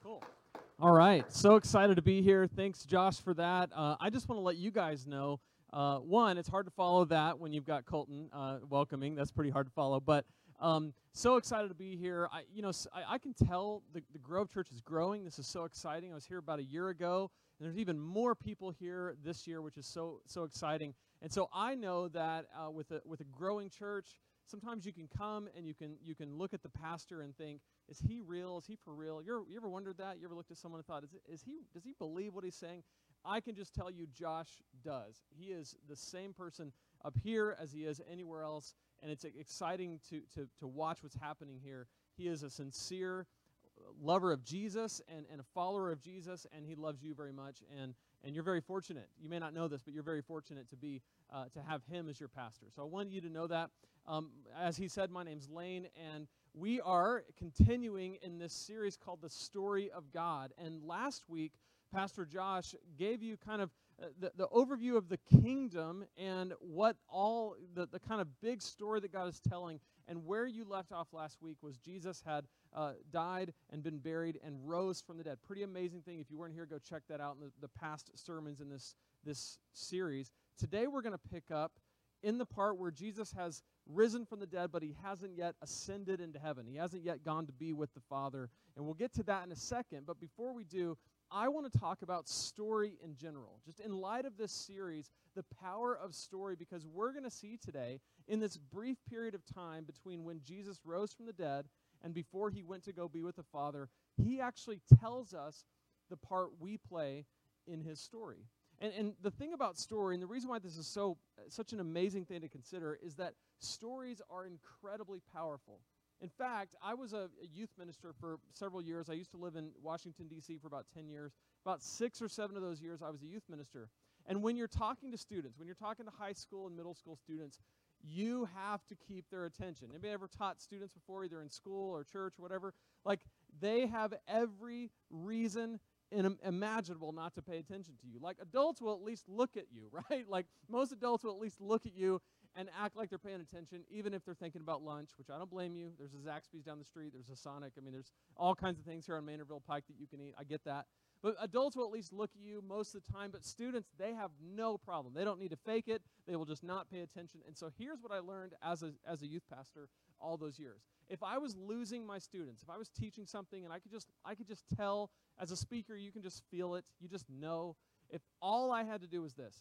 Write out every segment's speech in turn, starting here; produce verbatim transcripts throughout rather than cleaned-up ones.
Cool. All right. So excited to be here. Thanks, Josh, for that. Uh, I just want to let you guys know, uh, one, it's hard to follow that when you've got Colton uh, welcoming. That's pretty hard to follow. But um, so excited to be here. I, you know, I, I can tell the, the Grove Church is growing. This is so exciting. I was here about a year ago, and there's even more people here this year, which is so so exciting. And so I know that uh, with a with a growing church, sometimes you can come and you can you can look at the pastor and think, is he real? Is he for real? You're, you ever wondered that? You ever looked at someone and thought, is, it, is he? Does he believe what he's saying? I can just tell you, Josh does. He is the same person up here as he is anywhere else, and it's exciting to to to watch what's happening here. He is a sincere lover of Jesus and, and a follower of Jesus, and he loves you very much, and and you're very fortunate. You may not know this, but you're very fortunate to be uh, to have him as your pastor. So I want you to know that. Um, as he said, my name's Lane, and we are continuing in this series called The Story of God. And last week, Pastor Josh gave you kind of uh, the, the overview of the kingdom and what all the, the kind of big story that God is telling. And where you left off last week was Jesus had uh, died and been buried and rose from the dead. Pretty amazing thing. If you weren't here, go check that out in the, the past sermons in this, this series. Today we're going to pick up in the part where Jesus has risen from the dead, but he hasn't yet ascended into heaven. He hasn't yet gone to be with the Father. And we'll get to that in a second. But before we do, I want to talk about story in general. Just in light of this series, the power of story, because we're going to see today, in this brief period of time between when Jesus rose from the dead and before he went to go be with the Father, he actually tells us the part we play in his story. And, and the thing about story, and the reason why this is so such an amazing thing to consider, is that stories are incredibly powerful. In fact, I was a, a youth minister for several years. I used to live in Washington, D C for about ten years. About six or seven of those years, I was a youth minister. And when you're talking to students, when you're talking to high school and middle school students, you have to keep their attention. Anybody ever taught students before, either in school or church or whatever? Like, they have every reason in, imaginable not to pay attention to you. Like, adults will at least look at you, right? Like, most adults will at least look at you and act like they're paying attention, even if they're thinking about lunch, which I don't blame you. There's a Zaxby's down the street. There's a Sonic. I mean, there's all kinds of things here on Maynardville Pike that you can eat. I get that. But adults will at least look at you most of the time. But students, they have no problem. They don't need to fake it. They will just not pay attention. And so here's what I learned as a, as a youth pastor all those years. If I was losing my students, if I was teaching something and I could just I could just tell, as a speaker, you can just feel it. You just know. If all I had to do was this,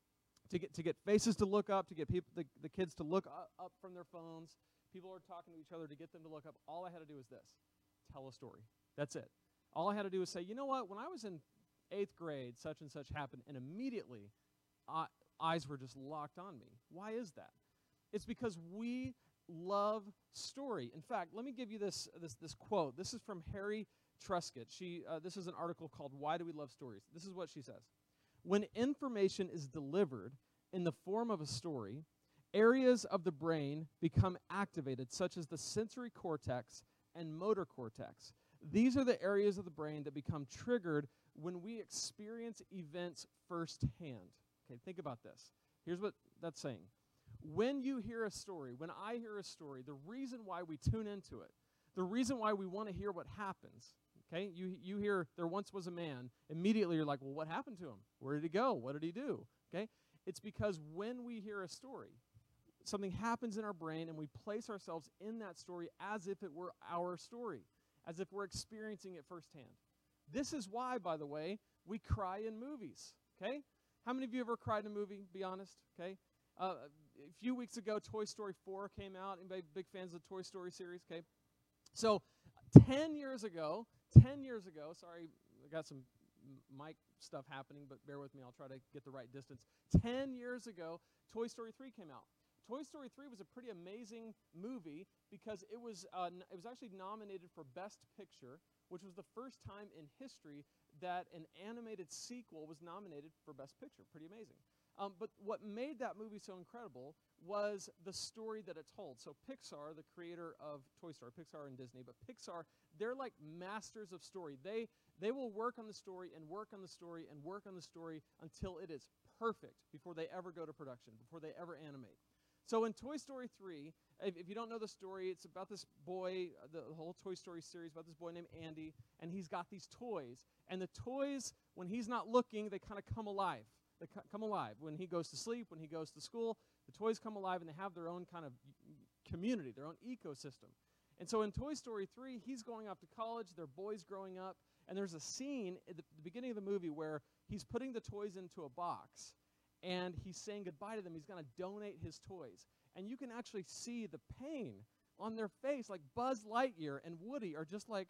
to get to get faces to look up, to get people the, the kids to look up, up from their phones, people are talking to each other, to get them to look up, all I had to do was this, tell a story. That's it. All I had to do was say, you know what, when I was in eighth grade, such and such happened, and immediately uh, eyes were just locked on me. Why is that? It's because we love story. In fact, let me give you this this this quote. This is from Harry Truscott. She uh, this is an article called "Why Do We Love Stories?" This is what she says. When information is delivered in the form of a story, areas of the brain become activated, such as the sensory cortex and motor cortex. These are the areas of the brain that become triggered when we experience events firsthand. Okay, think about this. Here's what that's saying. When you hear a story, when I hear a story, the reason why we tune into it, the reason why we want to hear what happens, okay, you you hear there once was a man, immediately you're like, well, what happened to him? Where did he go? What did he do? Okay, it's because when we hear a story, something happens in our brain and we place ourselves in that story as if it were our story, as if we're experiencing it firsthand. This is why, by the way, we cry in movies, okay? How many of you ever cried in a movie, be honest, okay? Uh, a few weeks ago, Toy Story four came out. Anybody big fans of the Toy Story series, okay? So ten years ago, ten years ago, sorry, I got some mic stuff happening, but bear with me, I'll try to get the right distance. ten years ago, Toy Story three came out. Toy Story three was a pretty amazing movie because it was uh, n- it was actually nominated for Best Picture, which was the first time in history that an animated sequel was nominated for Best Picture. Pretty amazing. Um, but what made that movie so incredible was the story that it told. So Pixar, the creator of Toy Story, Pixar and Disney, but Pixar, they're like masters of story. They they will work on the story and work on the story and work on the story until it is perfect before they ever go to production, before they ever animate. So in Toy Story three, if, if you don't know the story, it's about this boy, uh, the whole Toy Story series, about this boy named Andy, and he's got these toys. And the toys, when he's not looking, they kind of come alive. They co- come alive. When he goes to sleep, when he goes to school, the toys come alive, and they have their own kind of community, their own ecosystem. And so in Toy Story three, he's going off to college, their boy's growing up, and there's a scene at the, the beginning of the movie where he's putting the toys into a box, and he's saying goodbye to them. He's going to donate his toys. And you can actually see the pain on their face, like Buzz Lightyear and Woody are just like,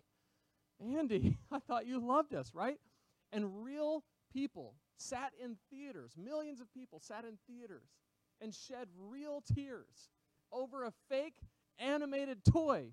Andy, I thought you loved us, right? And real people sat in theaters, millions of people sat in theaters and shed real tears over a fake animated toy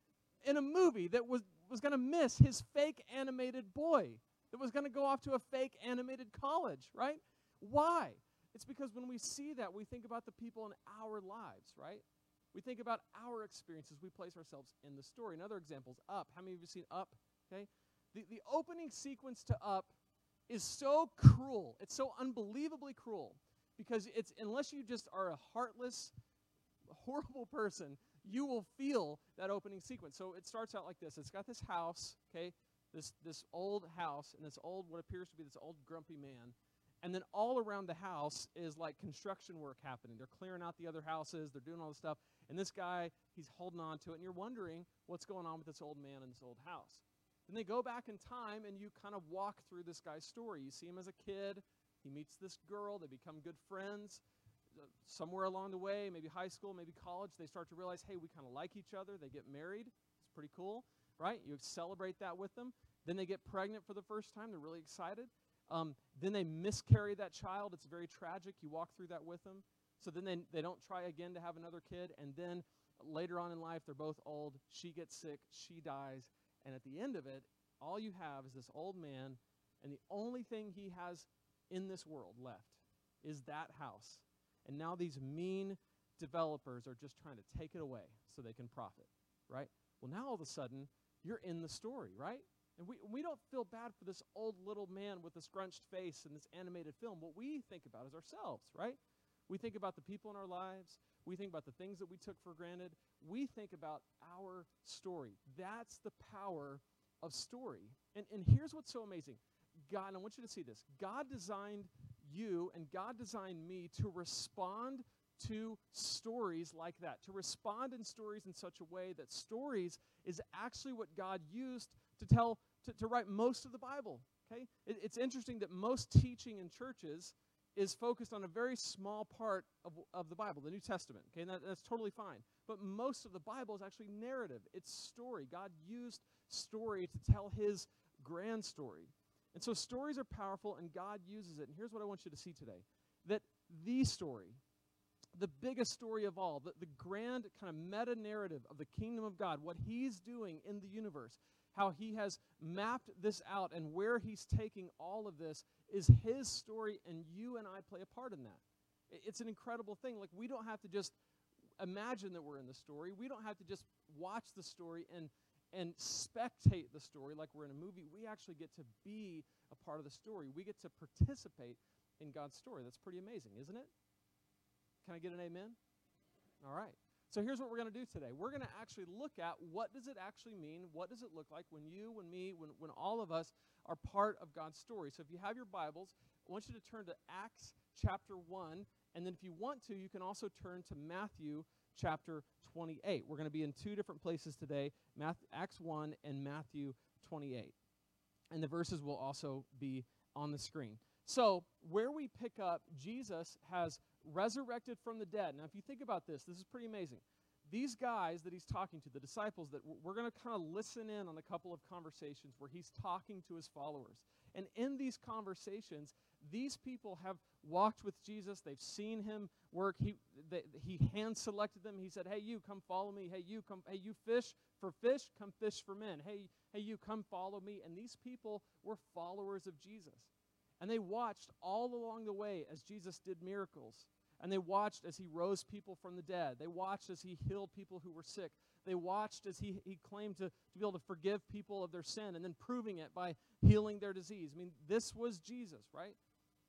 in a movie that was, was going to miss his fake animated boy, that was going to go off to a fake animated college, right? Why? It's because when we see that, we think about the people in our lives, right? We think about our experiences. We place ourselves in the story. Another example is Up. How many of you have seen Up? Okay, the, the opening sequence to Up is so cruel. It's so unbelievably cruel because it's unless you just are a heartless, horrible person, you will feel that opening sequence. So it starts out like this. It's got this house, okay, this, this old house, and this old, what appears to be this old grumpy man. And then all around the house is like construction work happening. They're clearing out the other houses. They're doing all this stuff. And this guy, he's holding on to it. And you're wondering what's going on with this old man in this old house. Then they go back in time, and you kind of walk through this guy's story. You see him as a kid. He meets this girl. They become good friends. Uh, somewhere along the way, maybe high school, maybe college, they start to realize, hey, we kind of like each other. They get married. It's pretty cool, right? You celebrate that with them. Then they get pregnant for the first time. They're really excited. Um, then they miscarry that child. It's very tragic. You walk through that with them. So then they, they don't try again to have another kid. And then later on in life, they're both old. She gets sick. She dies. And at the end of it, all you have is this old man, and the only thing he has in this world left is that house. And now these mean developers are just trying to take it away so they can profit, right? Well, now all of a sudden, you're in the story, right? And we, we don't feel bad for this old little man with this scrunched face in this animated film. What we think about is ourselves, right? We think about the people in our lives. We think about the things that we took for granted. We think about our story. That's the power of story. And, and here's what's so amazing. God, and I want you to see this. God designed you and God designed me to respond to stories like that, to respond in stories in such a way that stories is actually what God used to tell, to, to write most of the Bible, okay? It, it's interesting that most teaching in churches is focused on a very small part of, of the Bible, the New Testament, okay? And that, that's totally fine. But most of the Bible is actually narrative. It's story. God used story to tell his grand story. And so stories are powerful, and God uses it. And here's what I want you to see today, that the story, the biggest story of all, the, the grand kind of meta-narrative of the kingdom of God, what he's doing in the universe, how he has mapped this out and where he's taking all of this is his story, and you and I play a part in that. It's an incredible thing. Like, we don't have to just imagine that we're in the story. We don't have to just watch the story and, and spectate the story like we're in a movie. We actually get to be a part of the story. We get to participate in God's story. That's pretty amazing, isn't it? Can I get an amen? All right. So here's what we're going to do today. We're going to actually look at what does it actually mean, what does it look like when you, when me, when, when all of us are part of God's story. So if you have your Bibles, I want you to turn to Acts chapter one, and then if you want to, you can also turn to Matthew chapter twenty-eight. We're going to be in two different places today, Matthew, Acts one and Matthew twenty-eight. And the verses will also be on the screen. So where we pick up, Jesus has resurrected from the dead. Now, if you think about this, this is pretty amazing. These guys that he's talking to, the disciples, that we're going to kind of listen in on a couple of conversations where he's talking to his followers. And in these conversations, these people have walked with Jesus. They've seen him work. He they, he hand-selected them. He said, hey, you, come follow me. Hey, you, come. Hey, you fish for fish, come fish for men. Hey, hey, you, come follow me. And these people were followers of Jesus. And they watched all along the way as Jesus did miracles. And they watched as he rose people from the dead. They watched as he healed people who were sick. They watched as he, he claimed to, to be able to forgive people of their sin and then proving it by healing their disease. I mean, this was Jesus, right?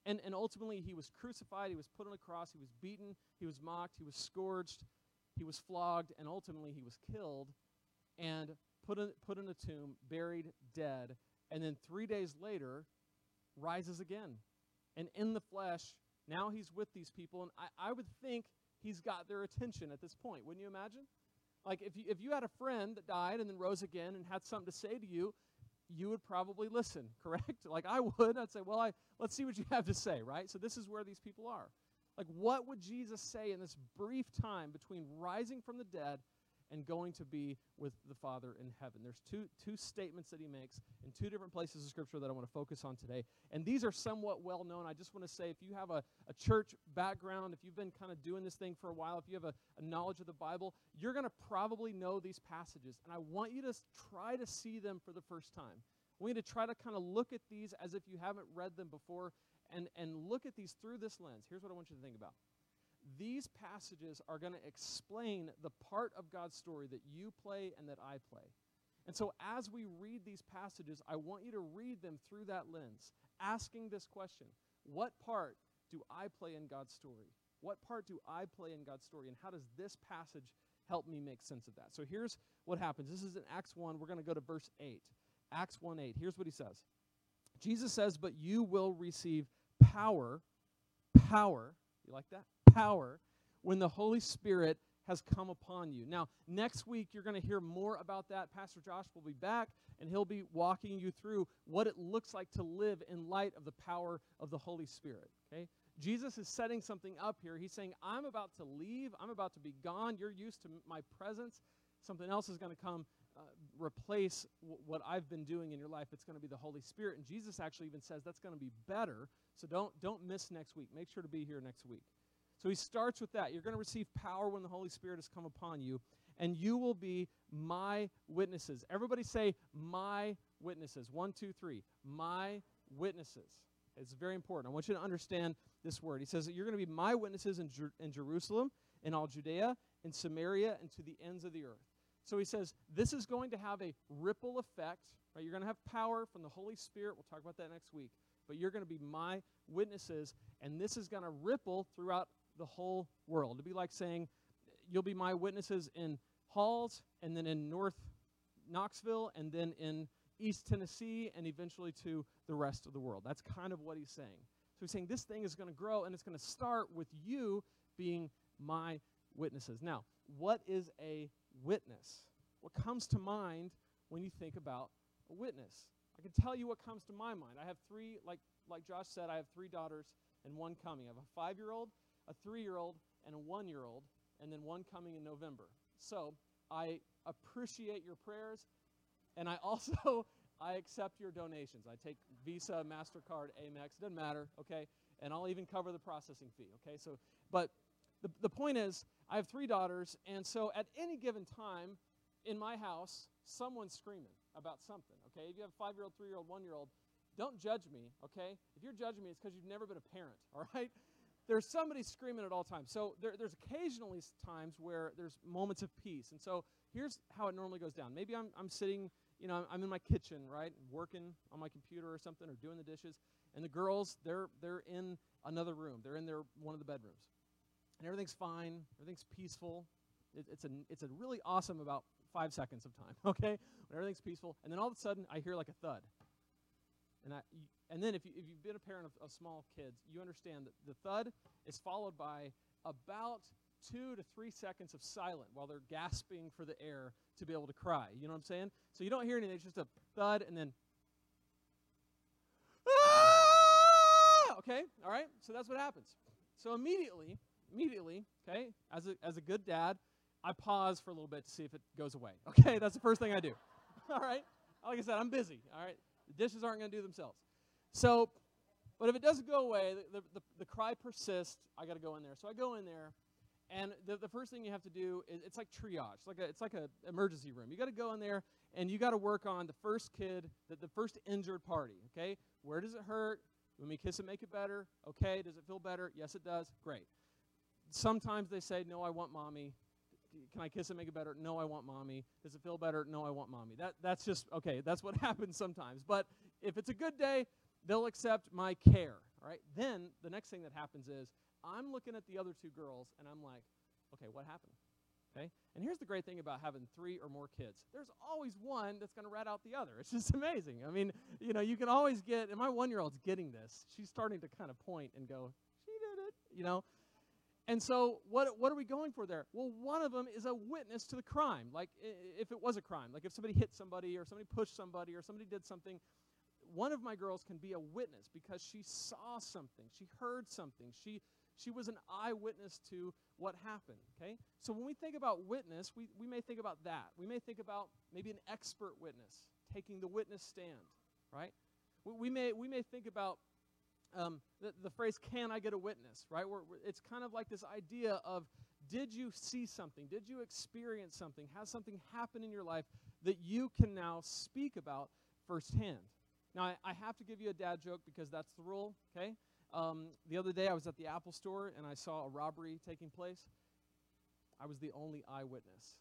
And, and ultimately, he was crucified, he was put on a cross, he was beaten, he was mocked, he was scourged, he was flogged, and ultimately he was killed and put in, put in a tomb, buried, dead, and then three days later rises again. And in the flesh, now he's with these people, and I, I would think he's got their attention at this point. Wouldn't you imagine? Like if you, if you had a friend that died and then rose again and had something to say to you, you would probably listen, correct? Like I would. I'd say, well, I let's see what you have to say, right? So this is where these people are. Like what would Jesus say in this brief time between rising from the dead and going to be with the Father in heaven? There's two two statements that he makes in two different places of Scripture that I want to focus on today. And these are somewhat well known. I just want to say, if you have a, a church background, if you've been kind of doing this thing for a while, if you have a, a knowledge of the Bible, you're going to probably know these passages. And I want you to s- try to see them for the first time. I want you to try to kind of look at these as if you haven't read them before and, and look at these through this lens. Here's what I want you to think about. These passages are going to explain the part of God's story that you play and that I play. And so as we read these passages, I want you to read them through that lens, asking this question: what part do I play in God's story? What part do I play in God's story? And how does this passage help me make sense of that? So here's what happens. This is in Acts one. We're going to go to verse eight. Acts one eight. Here's what he says. Jesus says, "But you will receive power," power, you like that? Power, "when the Holy Spirit has come upon you." Now, next week, you're going to hear more about that. Pastor Josh will be back, and he'll be walking you through what it looks like to live in light of the power of the Holy Spirit, okay? Jesus is setting something up here. He's saying, I'm about to leave. I'm about to be gone. You're used to m- my presence. Something else is going to come uh, replace w- what I've been doing in your life. It's going to be the Holy Spirit. And Jesus actually even says that's going to be better. So don't, don't miss next week. Make sure to be here next week. So he starts with that. You're going to receive power when the Holy Spirit has come upon you, and you will be my witnesses. Everybody say, my witnesses. One, two, three. My witnesses. It's very important. I want you to understand this word. He says that you're going to be my witnesses in, Jer- in Jerusalem, in all Judea, in Samaria, and to the ends of the earth. So he says this is going to have a ripple effect. Right? You're going to have power from the Holy Spirit. We'll talk about that next week. But you're going to be my witnesses, and this is going to ripple throughout the whole world. It'd be like saying, you'll be my witnesses in Halls, and then in North Knoxville, and then in East Tennessee, and eventually to the rest of the world. That's kind of what he's saying. So he's saying this thing is going to grow, and it's going to start with you being my witnesses. Now, what is a witness? What comes to mind when you think about a witness? I can tell you what comes to my mind. I have three, like like Josh said, I have three daughters and one coming. I have a five-year-old, a three-year-old, and a one-year-old, and then one coming in November. So I appreciate your prayers, and I also, I accept your donations. I take Visa, MasterCard, Amex, doesn't matter, okay? And I'll even cover the processing fee, okay? So, but the, the point is, I have three daughters, and so at any given time in my house, someone's screaming about something, okay? If you have a five-year-old, three-year-old, one-year-old, don't judge me, okay? If you're judging me, it's because you've never been a parent, all right? There's somebody screaming at all times. So there, there's occasionally times where there's moments of peace. And so here's how it normally goes down. Maybe I'm, I'm sitting, you know, I'm in my kitchen, right, working on my computer or something, or doing the dishes, and the girls, they're they're in another room. They're in their one of the bedrooms. And everything's fine. Everything's peaceful. It, it's, a, it's a really awesome about five seconds of time, okay, when everything's peaceful. And then all of a sudden, I hear like a thud. And I, and then if, you, if you've been a parent of, of small kids, you understand that the thud is followed by about two to three seconds of silence while they're gasping for the air to be able to cry. You know what I'm saying? So you don't hear anything. It's just a thud and then, ah! Okay, all right? So that's what happens. So immediately, immediately, okay, as a, as a good dad, I pause for a little bit to see if it goes away. Okay, that's the first thing I do. All right? Like I said, I'm busy, all right? The dishes aren't going to do themselves. So, but if it doesn't go away, the, the, the, the cry persists, I got to go in there. So I go in there, and the, the first thing you have to do is, it's like triage. It's like a, it's like an emergency room. You got to go in there, and you got to work on the first kid, the, the first injured party, okay? Where does it hurt? When we kiss it, make it better? Okay, does it feel better? Yes, it does. Great. Sometimes they say, no, I want mommy. Can I kiss it, make it better? No, I want mommy. Does it feel better? No, I want mommy. That That's just, okay, that's what happens sometimes. But if it's a good day, they'll accept my care, all right? Then the next thing that happens is I'm looking at the other two girls, and I'm like, okay, what happened? Okay? And here's the great thing about having three or more kids. There's always one that's going to rat out the other. It's just amazing. I mean, you know, you can always get, and my one-year-old's getting this. She's starting to kind of point and go, she did it, you know? And so what what are we going for there? Well, one of them is a witness to the crime, like I- if it was a crime. Like if somebody hit somebody or somebody pushed somebody or somebody did something, one of my girls can be a witness because she saw something. She heard something. She she was an eyewitness to what happened, okay? So when we think about witness, we, we may think about that. We may think about maybe an expert witness taking the witness stand, right? We, we may we may think about Um, the, the phrase, can I get a witness, right? We're, we're, it's kind of like this idea of, did you see something? Did you experience something? Has something happened in your life that you can now speak about firsthand? Now, I, I have to give you a dad joke because that's the rule, okay? Um, the other day I was at the Apple store and I saw a robbery taking place. I was the only eyewitness.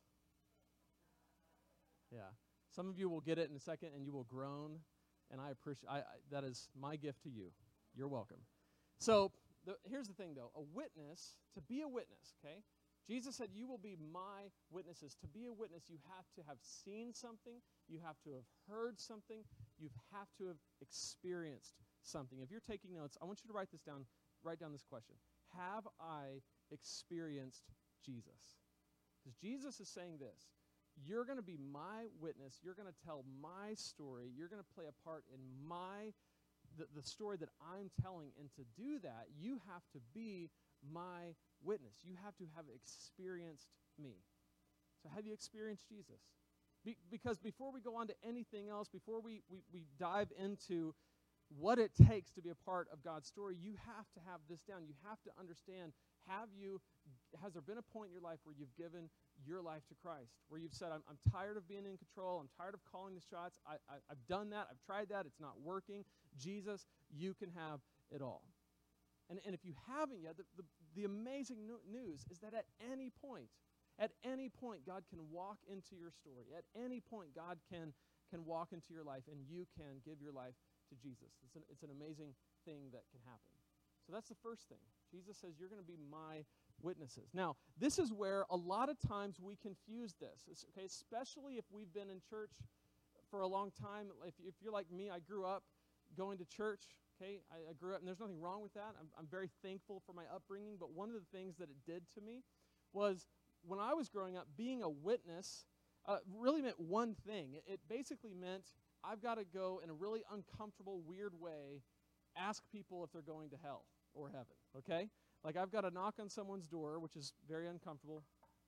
Yeah. Some of you will get it in a second and you will groan, and I appreciate I, I, that is my gift to you. You're welcome. So the, here's the thing, though. A witness, to be a witness, okay? Jesus said, you will be my witnesses. To be a witness, you have to have seen something. You have to have heard something. You have to have experienced something. If you're taking notes, I want you to write this down. Write down this question. Have I experienced Jesus? Because Jesus is saying this. You're going to be my witness. You're going to tell my story. You're going to play a part in my The, the story that I'm telling, and to do that, you have to be my witness. You have to have experienced me. So have you experienced Jesus? Be, because before we go on to anything else, before we, we, we dive into what it takes to be a part of God's story, you have to have this down. You have to understand, have you, has there been a point in your life where you've given your life to Christ, where you've said, I'm, I'm tired of being in control, I'm tired of calling the shots, I, I, I've done that, I've tried that, it's not working. Jesus, you can have it all. And, and if you haven't yet, the, the, the amazing no- news is that at any point, at any point, God can walk into your story. At any point, God can, can walk into your life, and you can give your life to Jesus. It's an, it's an amazing thing that can happen. So that's the first thing. Jesus says, you're going to be my witnesses. Now, this is where a lot of times we confuse this, okay, especially if we've been in church for a long time. If, if you're like me, I grew up going to church, okay? I, I grew up, and there's nothing wrong with that. I'm, I'm very thankful for my upbringing, but one of the things that it did to me was when I was growing up, being a witness uh, really meant one thing. It, it basically meant I've got to go in a really uncomfortable, weird way, ask people if they're going to hell or heaven, okay? Like I've got to knock on someone's door, which is very uncomfortable.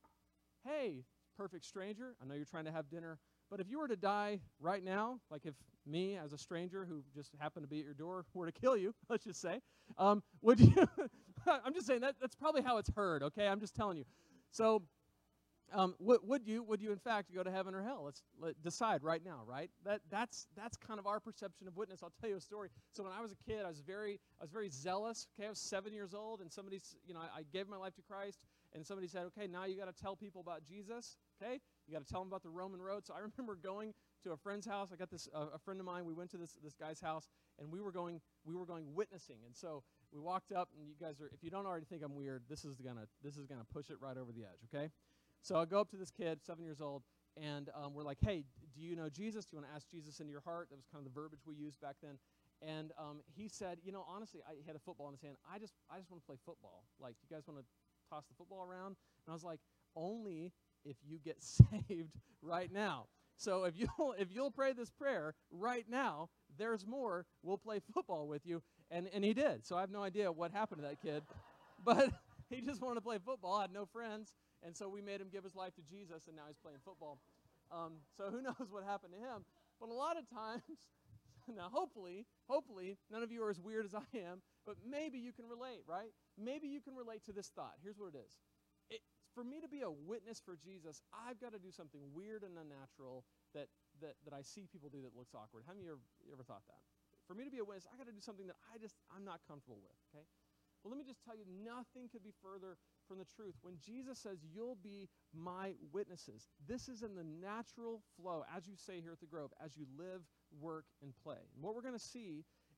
Hey, perfect stranger, I know you're trying to have dinner, but if you were to die right now, like if me as a stranger who just happened to be at your door were to kill you, let's just say, um, would you, I'm just saying that that's probably how it's heard, okay? I'm just telling you. So um, w- would you, would you in fact go to heaven or hell? Let's let, decide right now, right? That that's that's kind of our perception of witness. I'll tell you a story. So when I was a kid, I was very I was very zealous. Okay, I was seven years old, and somebody, you know, I, I gave my life to Christ, and somebody said, okay, now you got to tell people about Jesus. Okay, you got to tell them about the Roman road. So I remember going to a friend's house. I got this uh, a friend of mine. We went to this this guy's house, and we were going we were going witnessing. And so we walked up, and you guys are, if you don't already think I'm weird, this is gonna this is gonna push it right over the edge. Okay. So I go up to this kid, seven years old, and um, we're like, hey, do you know Jesus? Do you want to ask Jesus into your heart? That was kind of the verbiage we used back then. And um, he said, you know, honestly, I, he had a football in his hand. I just I just want to play football. Like, you guys want to toss the football around? And I was like, only if you get saved right now. So if you'll, if you'll pray this prayer right now, there's more. We'll play football with you. And, and he did. So I have no idea what happened to that kid. But he just wanted to play football, had no friends. And so we made him give his life to Jesus, and now he's playing football. Um, so who knows what happened to him. But a lot of times, now hopefully, hopefully, none of you are as weird as I am, but maybe you can relate, right? Maybe you can relate to this thought. Here's what it is. It, for me to be a witness for Jesus, I've got to do something weird and unnatural that, that, that I see people do that looks awkward. How many of you ever, ever thought that? For me to be a witness, I got to do something that I just, I'm not comfortable with, okay? Well, let me just tell you, nothing could be further from the truth. When Jesus says, you'll be my witnesses, this is in the natural flow, as you say here at the Grove, as you live, work, and play. And what we're going to see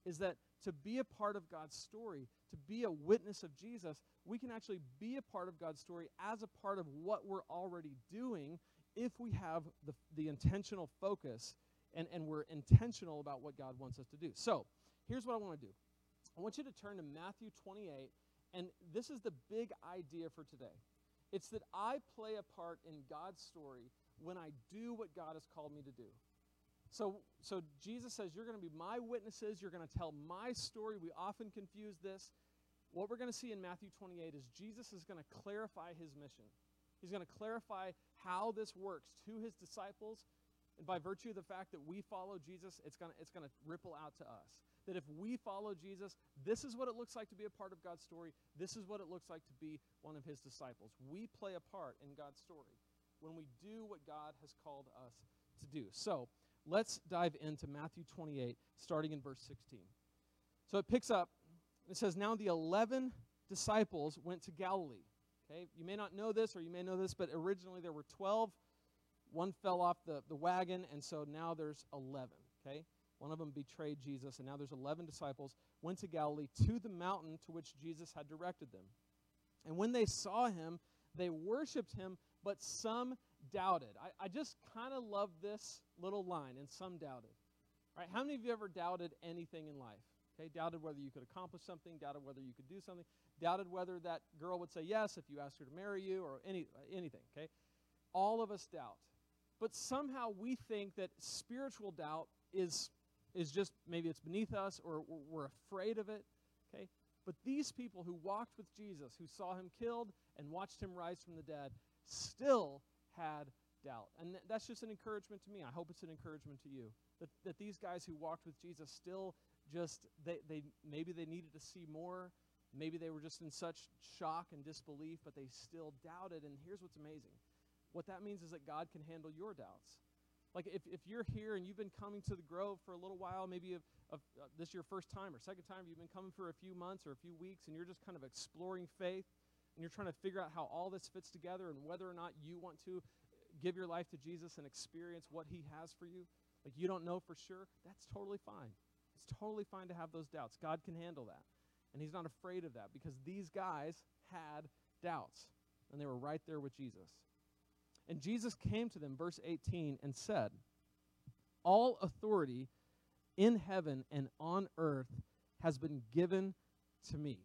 is that to be a part of God's story, to be a witness of Jesus, we can actually be a part of God's story as a part of what we're already doing if we have the, the intentional focus and, and we're intentional about what God wants us to do. So, here's what I want to do. I want you to turn to Matthew twenty-eight, and this is the big idea for today. It's that I play a part in God's story when I do what God has called me to do. So, so Jesus says, you're going to be my witnesses. You're going to tell my story. We often confuse this. What we're going to see in Matthew twenty-eight is Jesus is going to clarify his mission. He's going to clarify how this works to his disciples. And by virtue of the fact that we follow Jesus, it's going to, it's going to ripple out to us. That if we follow Jesus, this is what it looks like to be a part of God's story. This is what it looks like to be one of his disciples. We play a part in God's story when we do what God has called us to do. So, let's dive into Matthew twenty-eight, starting in verse sixteen. So it picks up, it says, now the eleven disciples went to Galilee. Okay, you may not know this, or you may know this, but originally there were twelve. One fell off the, the wagon, and so now there's eleven. Okay, one of them betrayed Jesus, and now there's eleven disciples, went to Galilee to the mountain to which Jesus had directed them. And when they saw him, they worshipped him, but some doubted. I, I just kind of love this little line, and some doubted. Right? How many of you ever doubted anything in life? Okay, doubted whether you could accomplish something, doubted whether you could do something, doubted whether that girl would say yes if you asked her to marry you, or any anything, okay? All of us doubt. But somehow we think that spiritual doubt is, is just, maybe it's beneath us, or we're afraid of it, okay? But these people who walked with Jesus, who saw him killed and watched him rise from the dead, still had doubt. And th- that's just an encouragement to me. I hope it's an encouragement to you. That, that these guys who walked with Jesus still just, they, they maybe they needed to see more. Maybe they were just in such shock and disbelief, but they still doubted. And here's what's amazing. What that means is that God can handle your doubts. Like if, if you're here and you've been coming to the Grove for a little while, maybe of, of, uh, this is your first time or second time, you've been coming for a few months or a few weeks, and you're just kind of exploring faith, and you're trying to figure out how all this fits together and whether or not you want to give your life to Jesus and experience what he has for you, like you don't know for sure, that's totally fine. It's totally fine to have those doubts. God can handle that. And he's not afraid of that because these guys had doubts, and they were right there with Jesus. And Jesus came to them, verse eighteen, and said, all authority in heaven and on earth has been given to me.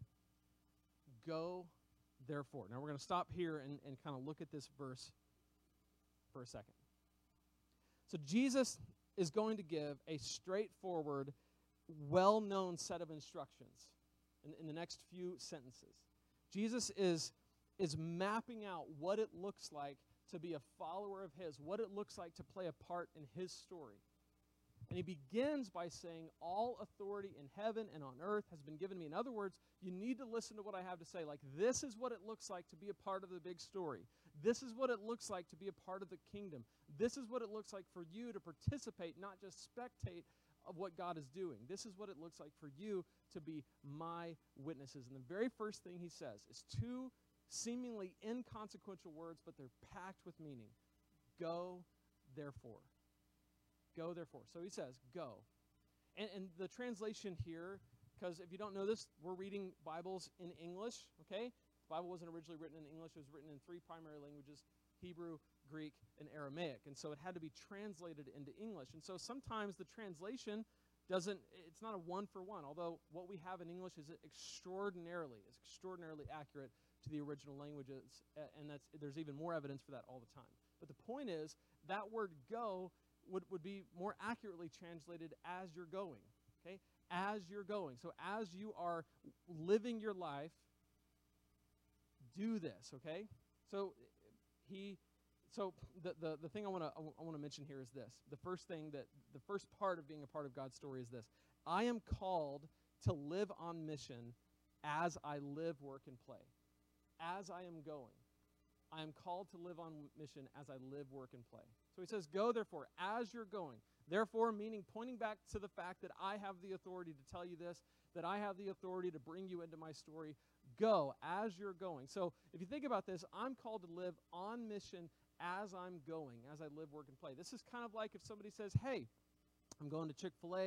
Go, therefore. Now we're going to stop here and, and kind of look at this verse for a second. So Jesus is going to give a straightforward, well-known set of instructions in, in the next few sentences. Jesus is, is mapping out what it looks like to be a follower of his, what it looks like to play a part in his story. And he begins by saying, all authority in heaven and on earth has been given me. In other words, you need to listen to what I have to say. Like, this is what it looks like to be a part of the big story. This is what it looks like to be a part of the kingdom. This is what it looks like for you to participate, not just spectate of what God is doing. This is what it looks like for you to be my witnesses. And the very first thing he says is two seemingly inconsequential words, but they're packed with meaning. Go, therefore. Go, therefore. So he says, go. And, and the translation here, because if you don't know this, we're reading Bibles in English, okay? The Bible wasn't originally written in English. It was written in three primary languages, Hebrew, Greek, and Aramaic. And so it had to be translated into English. And so sometimes the translation doesn't, it's not a one for one, although what we have in English is extraordinarily, is extraordinarily accurate to the original languages, and that's, there's even more evidence for that all the time. But the point is, that word go would, would be more accurately translated as you're going, okay? As you're going. So as you are living your life, do this, okay? So he, so the, the, the thing I want to I want to mention here is this. The first thing that, the first part of being a part of God's story is this. I am called to live on mission as I live, work, and play. As I am going. I am called to live on mission as I live, work, and play. So he says, go therefore, as you're going. Therefore, meaning pointing back to the fact that I have the authority to tell you this, that I have the authority to bring you into my story. Go as you're going. So if you think about this, I'm called to live on mission as I'm going, as I live, work, and play. This is kind of like if somebody says, hey, I'm going to Chick-fil-A.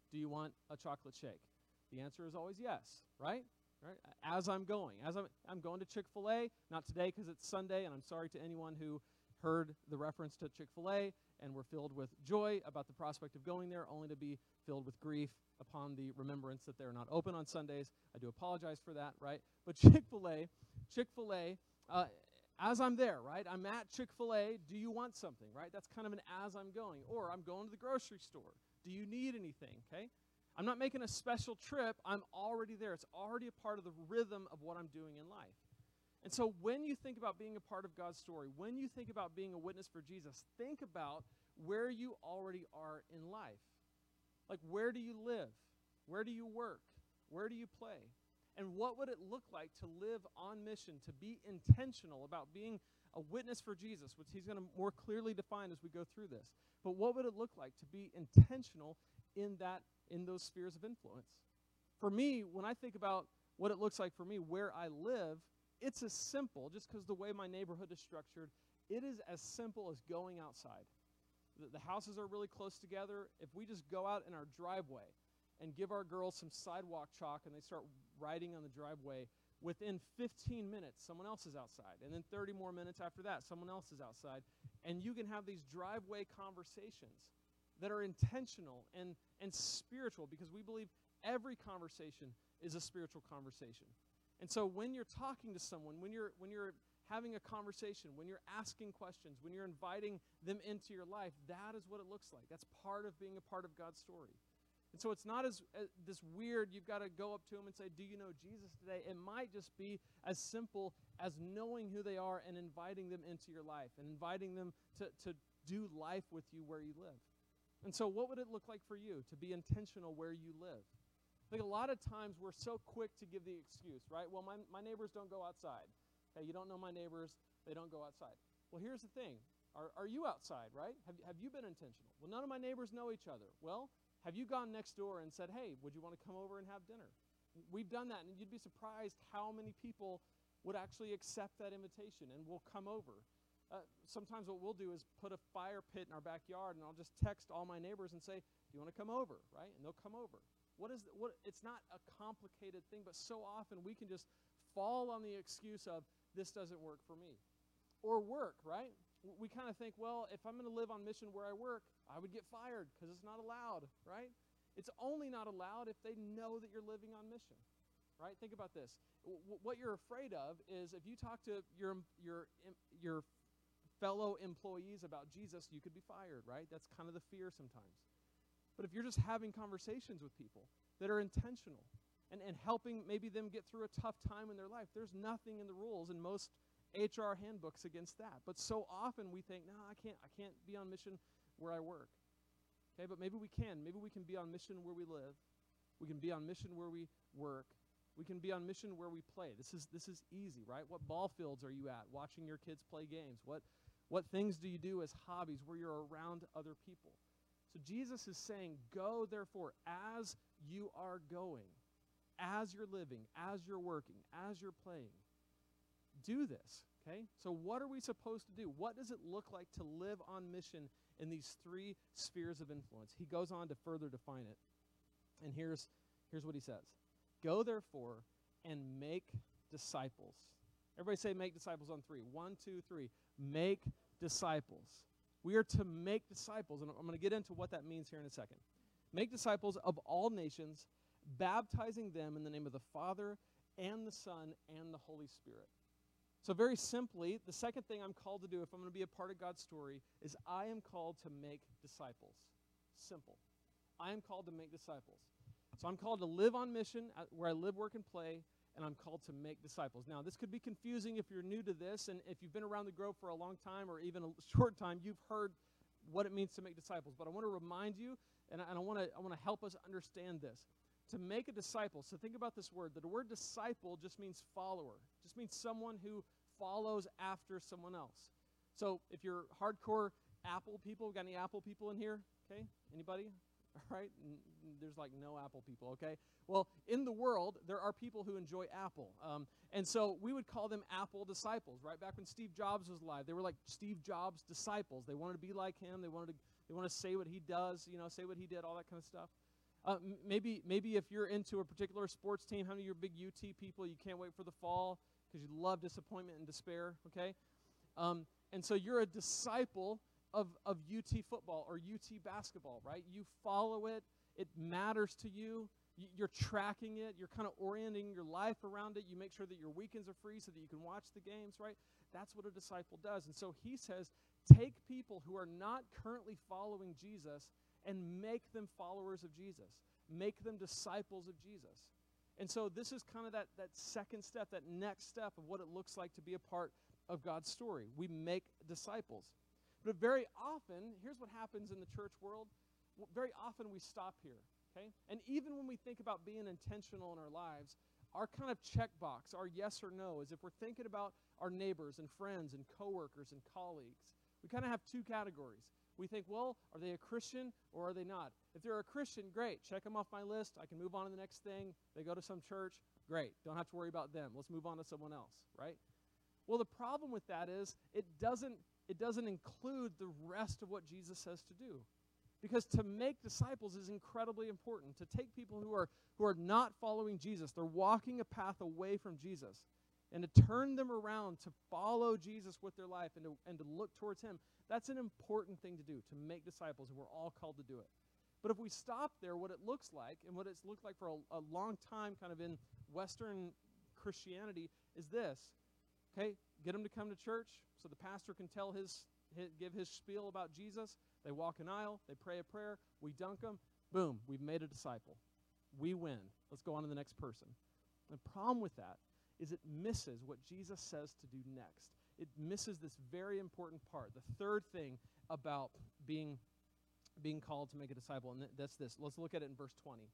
do you want a chocolate shake? The answer is always yes, right? Right? As I'm going, as I'm, I'm going to Chick-fil-A, not today because it's Sunday, and I'm sorry to anyone who heard the reference to Chick-fil-A and were filled with joy about the prospect of going there, only to be filled with grief upon the remembrance that they're not open on Sundays. I do apologize for that, right? But Chick-fil-A, Chick-fil-A, uh, as I'm there, right? I'm at Chick-fil-A. Do you want something, right? That's kind of an as I'm going. Or I'm going to the grocery store. Do you need anything, okay? I'm not making a special trip. I'm already there. It's already a part of the rhythm of what I'm doing in life. And so when you think about being a part of God's story, when you think about being a witness for Jesus, think about where you already are in life. Like, where do you live? Where do you work? Where do you play? And what would it look like to live on mission, to be intentional about being a witness for Jesus, which he's going to more clearly define as we go through this. But what would it look like to be intentional in that, in those spheres of influence? For me, when I think about what it looks like for me, where I live, it's as simple, just because the way my neighborhood is structured, it is as simple as going outside. The, the houses are really close together. If we just go out in our driveway and give our girls some sidewalk chalk and they start writing on the driveway, within fifteen minutes, someone else is outside. And then thirty more minutes after that, someone else is outside. And you can have these driveway conversations that are intentional and, and spiritual, because we believe every conversation is a spiritual conversation. And so when you're talking to someone, when you're when you're having a conversation, when you're asking questions, when you're inviting them into your life, that is what it looks like. That's part of being a part of God's story. And so it's not as, as this weird, you've got to go up to them and say, do you know Jesus today? It might just be as simple as knowing who they are and inviting them into your life and inviting them to, to do life with you where you live. And so what would it look like for you to be intentional where you live? I think a lot of times we're so quick to give the excuse, right? Well, my, my neighbors don't go outside. Okay, you don't know my neighbors. They don't go outside. Well, here's the thing. Are, are you outside, right? Have, have you been intentional? Well, none of my neighbors know each other. Well, have you gone next door and said, hey, would you want to come over and have dinner? We've done that, and you'd be surprised how many people would actually accept that invitation and will come over. Uh, sometimes what we'll do is put a fire pit in our backyard, and I'll just text all my neighbors and say, do you want to come over, right? And they'll come over. What is the, what? It's not a complicated thing, but so often we can just fall on the excuse of, this doesn't work for me. Or work, right? We kind of think, well, if I'm going to live on mission where I work, I would get fired because it's not allowed, right? It's only not allowed if they know that you're living on mission, right? Think about this. W- what you're afraid of is if you talk to your your your fellow employees about Jesus, you could be fired, right? That's kind of the fear sometimes. But if you're just having conversations with people that are intentional and, and helping maybe them get through a tough time in their life, there's nothing in the rules in most H R handbooks against that. But so often we think, no, I can't I can't be on mission where I work. Okay, but maybe we can. Maybe we can be on mission where we live. We can be on mission where we work. We can be on mission where we play. This is this is easy, right? What ball fields are you at watching your kids play games? What what things do you do as hobbies where you're around other people? So Jesus is saying, go therefore as you are going, as you're living, as you're working, as you're playing. Do this, okay? So what are we supposed to do? What does it look like to live on mission in these three spheres of influence? He goes on to further define it. And here's, here's what he says. Go therefore and make disciples. Everybody say make disciples on three. One, two, three. Make disciples. We are to make disciples, and I'm going to get into what that means here in a second. Make disciples of all nations, baptizing them in the name of the Father and the Son and the Holy Spirit. So very simply, the second thing I'm called to do if I'm going to be a part of God's story is I am called to make disciples. Simple. I am called to make disciples. So I'm called to live on mission where I live, work, and play, and I'm called to make disciples. Now, this could be confusing if you're new to this, and if you've been around the Grove for a long time or even a short time, you've heard what it means to make disciples. But I want to remind you, and I, and I want to I want to help us understand this. To make a disciple, so think about this word. The word disciple just means follower. Just means someone who follows after someone else. So if you're hardcore Apple people, got any Apple people in here? Okay, anybody? All right, N- there's like no Apple people, okay? Well, in the world, there are people who enjoy Apple. Um, and so we would call them Apple disciples, right? Back when Steve Jobs was alive, they were like Steve Jobs disciples. They wanted to be like him. They wanted to, they want to say what he does, you know, say what he did, all that kind of stuff. Uh, m- maybe maybe if you're into a particular sports team, how many of you are big U T people? You can't wait for the fall because you love disappointment and despair, okay? Um, and so you're a disciple of, of U T football or U T basketball, right? You follow it. It matters to you. Y- You're tracking it. You're kind of orienting your life around it. You make sure that your weekends are free so that you can watch the games, right? That's what a disciple does. And so he says, take people who are not currently following Jesus and make them followers of Jesus. Make them disciples of Jesus. And so this is kind of that, that second step, that next step of what it looks like to be a part of God's story. We make disciples. But very often, here's what happens in the church world. W- Very often we stop here, okay? And even when we think about being intentional in our lives, our kind of checkbox, our yes or no, is if we're thinking about our neighbors and friends and coworkers and colleagues, we kind of have two categories. We think, well, are they a Christian or are they not? If they're a Christian, great. Check them off my list. I can move on to the next thing. They go to some church, great. Don't have to worry about them. Let's move on to someone else, right? Well, the problem with that is it doesn't it doesn't include the rest of what Jesus says to do. Because to make disciples is incredibly important. To take people who are who are not following Jesus, they're walking a path away from Jesus, and to turn them around to follow Jesus with their life and to, and to look towards him, that's an important thing to do, to make disciples, and we're all called to do it. But if we stop there, what it looks like, and what it's looked like for a, a long time kind of in Western Christianity, is this. Okay, get them to come to church so the pastor can tell his, his give his spiel about Jesus. They walk an aisle, they pray a prayer, we dunk them, boom, we've made a disciple. We win. Let's go on to the next person. The problem with that is it misses what Jesus says to do next. It misses this very important part, the third thing about being, being called to make a disciple, and th- that's this. Let's look at it in verse twenty.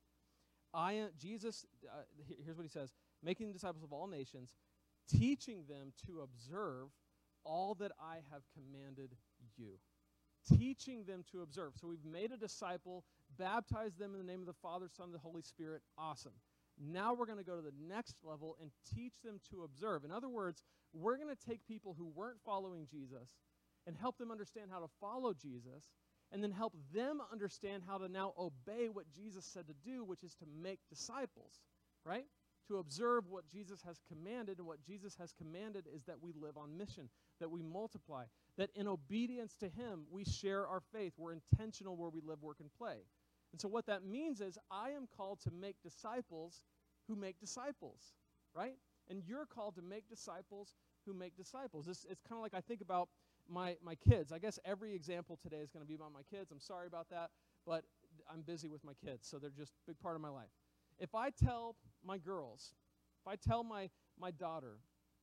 I am, Jesus, uh, he- here's what he says, making disciples of all nations, teaching them to observe all that I have commanded you. Teaching them to observe. So we've made a disciple, baptized them in the name of the Father, Son, and the Holy Spirit. Awesome. Now we're going to go to the next level and teach them to observe. In other words, we're going to take people who weren't following Jesus and help them understand how to follow Jesus, and then help them understand how to now obey what Jesus said to do, which is to make disciples, right? To observe what Jesus has commanded, and what Jesus has commanded is that we live on mission, that we multiply, that in obedience to him, we share our faith. We're intentional where we live, work, and play. And so what that means is I am called to make disciples who make disciples, right? And you're called to make disciples who make disciples. This, it's kind of like I think about my, my kids. I guess every example today is going to be about my kids. I'm sorry about that, but I'm busy with my kids, so they're just a big part of my life. If I tell my girls, if I tell my, my daughter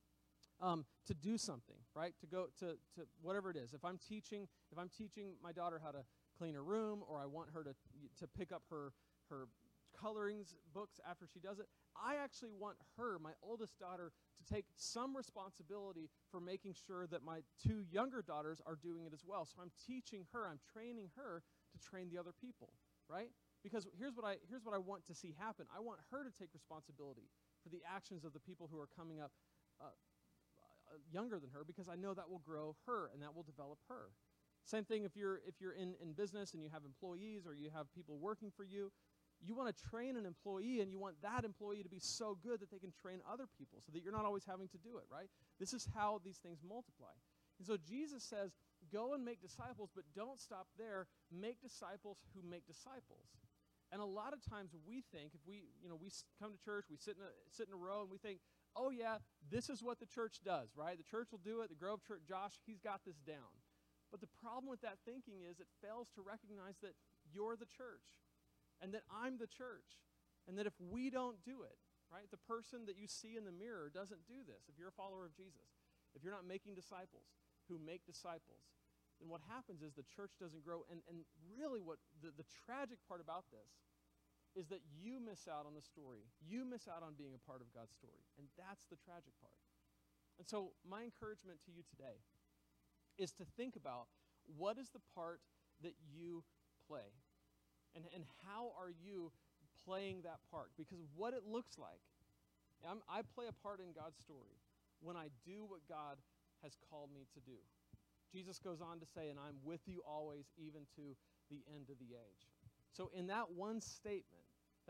um, to do something, right, to go to, to whatever it is, if I'm teaching if I'm teaching my daughter how to clean her room, or I want her to to pick up her her colorings books after she does it, I actually want her, my oldest daughter, to take some responsibility for making sure that my two younger daughters are doing it as well. So I'm teaching her, I'm training her to train the other people, right? Because here's what I here's what I want to see happen. I want her to take responsibility for the actions of the people who are coming up uh, uh, younger than her, because I know that will grow her and that will develop her. Same thing if you're if you're in, in business and you have employees or you have people working for you, you want to train an employee, and you want that employee to be so good that they can train other people so that you're not always having to do it, right? This is how these things multiply. And so Jesus says, go and make disciples, but don't stop there. Make disciples who make disciples. And a lot of times we think, if we, you know, we come to church, we sit in a, sit in a row, and we think, oh yeah, this is what the church does, right? The church will do it. The Grove Church, Josh, he's got this down. But the problem with that thinking is it fails to recognize that you're the church, and that I'm the church, and that if we don't do it, right, the person that you see in the mirror doesn't do this. If you're a follower of Jesus, if you're not making disciples who make disciples, then what happens is the church doesn't grow. And, and really what the, the tragic part about this is that you miss out on the story. You miss out on being a part of God's story, and that's the tragic part. And so my encouragement to you today is to think about, what is the part that you play? And, and how are you playing that part? Because what it looks like, I'm, I play a part in God's story when I do what God has called me to do. Jesus goes on to say, and I'm with you always, even to the end of the age. So in that one statement,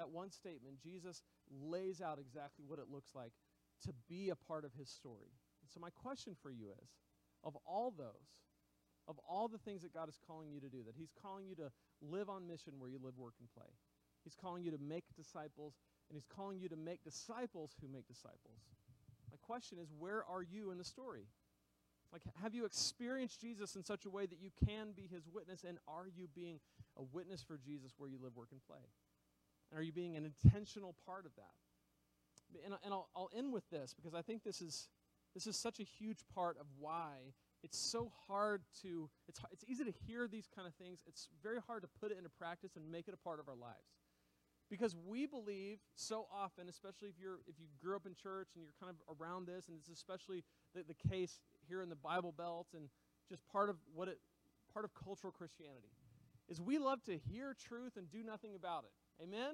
that one statement, Jesus lays out exactly what it looks like to be a part of his story. And so my question for you is, of all those, of all the things that God is calling you to do, that he's calling you to live on mission where you live, work, and play. He's calling you to make disciples, and he's calling you to make disciples who make disciples. My question is, where are you in the story? Like, have you experienced Jesus in such a way that you can be his witness, and are you being a witness for Jesus where you live, work, and play? And are you being an intentional part of that? And, and I'll, I'll end with this, because I think this is this is such a huge part of why it's so hard to, it's, it's easy to hear these kind of things. It's very hard to put it into practice and make it a part of our lives. Because we believe so often, especially if you're if you grew up in church and you're kind of around this, and it's especially the, the case here in the Bible Belt and just part of what it part of cultural Christianity, is we love to hear truth and do nothing about it. Amen?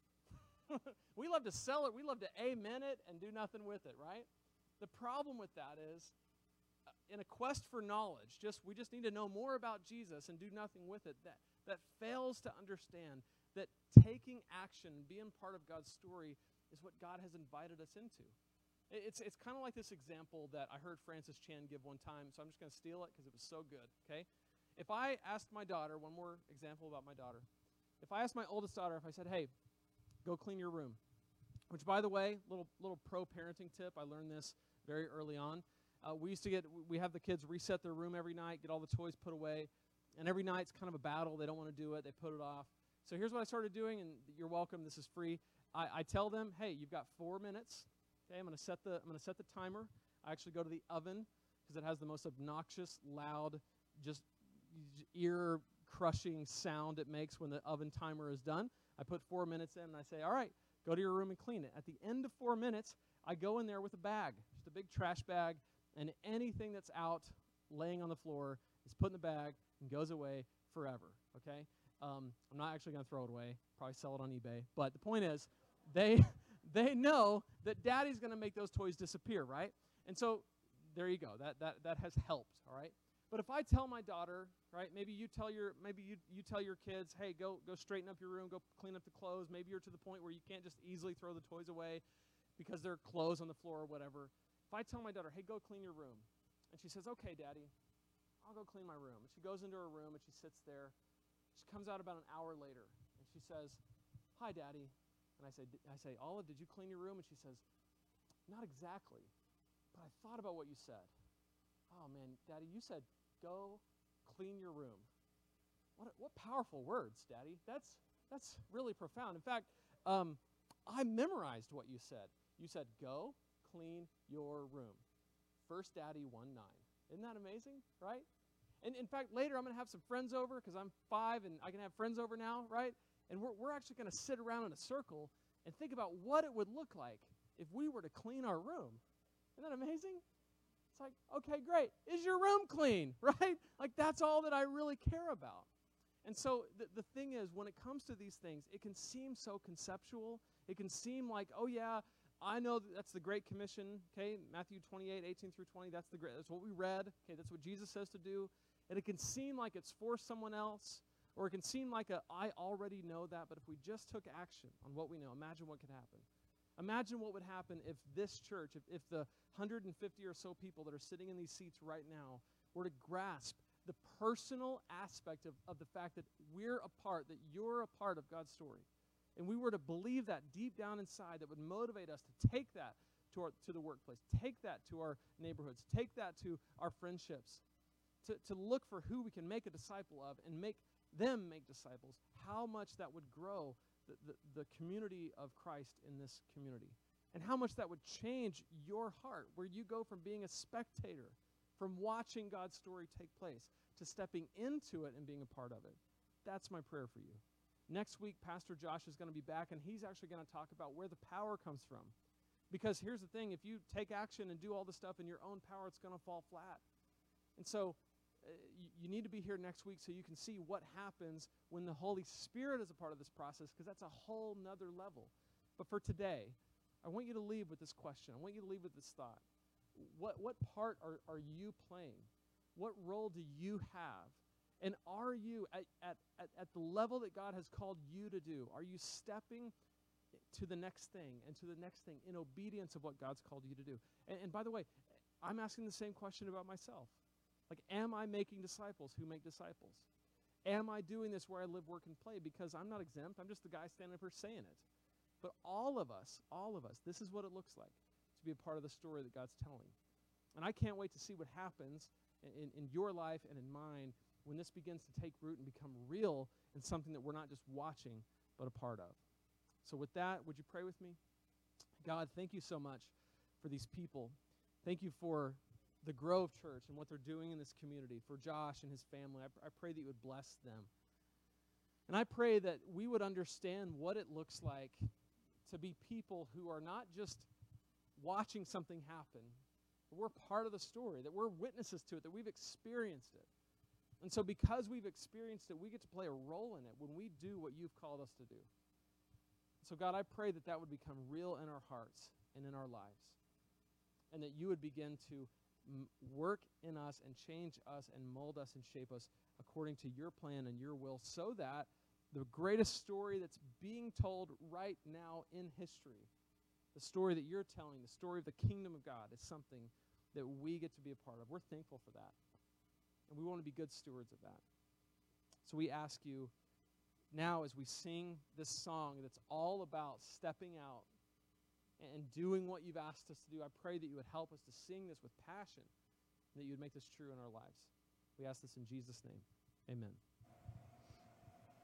We love to sell it, we love to amen it and do nothing with it, right? The problem with that is, uh, in a quest for knowledge, just we just need to know more about Jesus and do nothing with it, that, that fails to understand that taking action, being part of God's story, is what God has invited us into. It's it's kind of like this example that I heard Francis Chan give one time, so I'm just going to steal it because it was so good, okay? If I asked my daughter, one more example about my daughter. If I asked my oldest daughter, if I said, hey, go clean your room, which, by the way, little little pro-parenting tip, I learned this very early on. Uh, we used to get, we have the kids reset their room every night, get all the toys put away, and every night it's kind of a battle. They don't want to do it. They put it off. So here's what I started doing, and you're welcome. This is free. I, I tell them, hey, you've got four minutes. Okay, I'm going to set the I'm going to set the timer. I actually go to the oven because it has the most obnoxious, loud, just ear-crushing sound it makes when the oven timer is done. I put four minutes in, and I say, all right, go to your room and clean it. At the end of four minutes, I go in there with a bag, just a big trash bag, and anything that's out laying on the floor is put in the bag and goes away forever, okay? Um, I'm not actually going to throw it away. Probably sell it on eBay. But the point is, they they know that Daddy's going to make those toys disappear, right? And so there you go. That that that has helped, all right? But if I tell my daughter, right, maybe you tell your maybe you you tell your kids, hey, go go straighten up your room, go clean up the clothes. Maybe you're to the point where you can't just easily throw the toys away because there are clothes on the floor or whatever. If I tell my daughter, hey, go clean your room, and she says, okay, Daddy, I'll go clean my room. And she goes into her room and she sits there. She comes out about an hour later, and she says, hi, Daddy. And I say, I say, Olive, did you clean your room? And she says, not exactly, but I thought about what you said. Oh, man, Daddy, you said, go clean your room. What what powerful words, Daddy. That's that's really profound. In fact, um, I memorized what you said. You said, go clean your room. First Daddy one nine. Isn't that amazing, right? And in fact, later I'm going to have some friends over because I'm five and I can have friends over now, right? And we're, we're actually going to sit around in a circle and think about what it would look like if we were to clean our room. Isn't that amazing? It's like, okay, great. Is your room clean, right? Like, that's all that I really care about. And so the, the thing is, when it comes to these things, it can seem so conceptual. It can seem like, oh, yeah, I know that that's the Great Commission, okay? Matthew twenty-eight, eighteen through twenty, that's the great, that's what we read. Okay, that's what Jesus says to do. And it can seem like it's for someone else, or it can seem like a, I already know that, but if we just took action on what we know, imagine what could happen. Imagine what would happen if this church, if, if the one hundred fifty or so people that are sitting in these seats right now were to grasp the personal aspect of, of the fact that we're a part, that you're a part of God's story. And we were to believe that deep down inside, that would motivate us to take that to, our, to the workplace, take that to our neighborhoods, take that to our friendships, to, to look for who we can make a disciple of and make them make disciples, how much that would grow the, the, the community of Christ in this community. And how much that would change your heart, where you go from being a spectator, from watching God's story take place, to stepping into it and being a part of it. That's my prayer for you. Next week, Pastor Josh is going to be back, and he's actually going to talk about where the power comes from. Because here's the thing, if you take action and do all this stuff in your own power, it's going to fall flat. And so uh, you, you need to be here next week so you can see what happens when the Holy Spirit is a part of this process, because that's a whole nother level. But for today, I want you to leave with this question. I want you to leave with this thought. What, what part are, are you playing? What role do you have? And are you, at, at, at, at the level that God has called you to do, are you stepping to the next thing and to the next thing in obedience of what God's called you to do. And, and by the way, I'm asking the same question about myself. Like, am I making disciples who make disciples? Am I doing this where I live, work, and play? Because I'm not exempt. I'm just the guy standing up here saying it. But all of us, all of us, this is what it looks like to be a part of the story that God's telling. And I can't wait to see what happens in, in your life and in mine when this begins to take root and become real and something that we're not just watching, but a part of. So with that, would you pray with me? God, thank you so much for these people. Thank you for the Grove Church and what they're doing in this community, for Josh and his family. I, pr- I pray that you would bless them. And I pray that we would understand what it looks like to be people who are not just watching something happen, but we're part of the story, that we're witnesses to it, that we've experienced it. And so because we've experienced it, we get to play a role in it when we do what you've called us to do. So God, I pray that that would become real in our hearts and in our lives, and that you would begin to m- work in us and change us and mold us and shape us according to your plan and your will, so that the greatest story that's being told right now in history, the story that you're telling, the story of the kingdom of God, is something that we get to be a part of. We're thankful for that, and we want to be good stewards of that. So we ask you now, as we sing this song that's all about stepping out and doing what you've asked us to do, I pray that you would help us to sing this with passion, and that you would make this true in our lives. We ask this in Jesus' name. Amen.